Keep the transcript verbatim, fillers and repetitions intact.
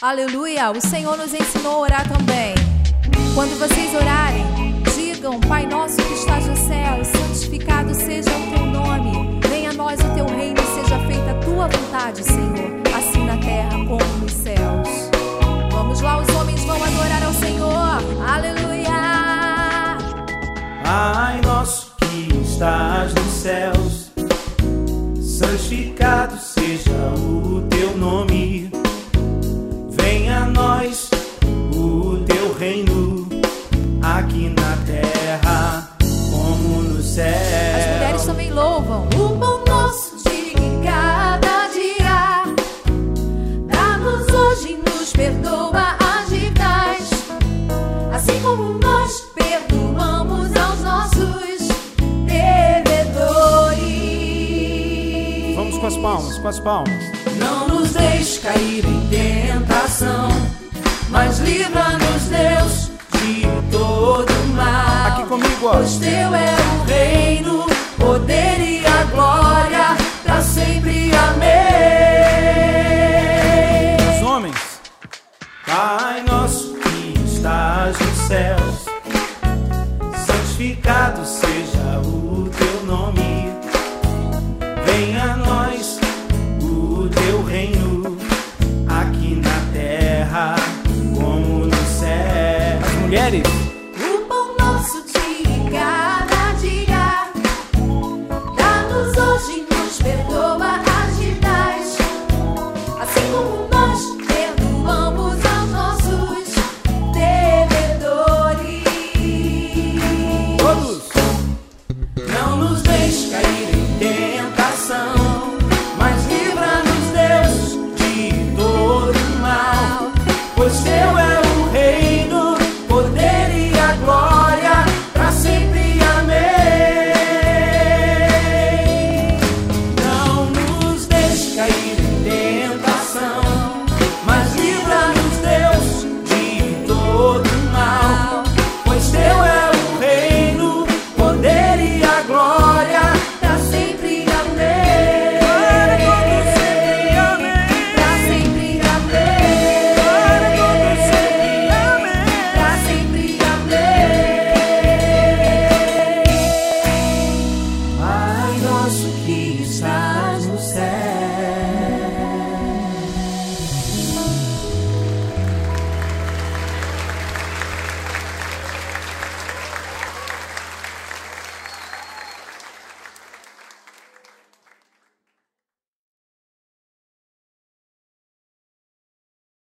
Aleluia, o Senhor nos ensinou a orar também. Quando vocês orarem, digam: Pai nosso que estás no céu, santificado seja o teu nome. Venha a nós o teu reino e seja feita a tua vontade, Senhor, assim na terra como nos céus. Vamos lá, os homens vão adorar ao Senhor. Aleluia. Pai nosso que estás nos céus, santificado seja o teu nome. Venha a nós o teu reino, aqui na terra como no céu. As mulheres também louvam. O pão nosso de cada dia, dá-nos hoje, nos perdoa as dívidas, assim como nós perdoamos aos nossos devedores. Vamos com as palmas, com as palmas. Não nos deixe cair em tentação, mas livra-nos, Deus, de todo mal. Aqui comigo, ó. Pois teu é o reino, poder e a glória, pra sempre. Amém. Os homens. Pai nosso que estás nos céus, santificado seja o teu nome. Venha a nós o teu reino, aqui na terra como no céu. As mulheres. O pão nosso de cada dia, dá-nos hoje, nos perdoa as dívidas, assim como nós perdoamos aos nossos devedores. Todos. Não nos deixe cair em tentação, mas livra-nos, Deus, de todo mal. Pois teu é o reino, poder e a glória, pra sempre. Amém. Não nos deixe cair em tentação,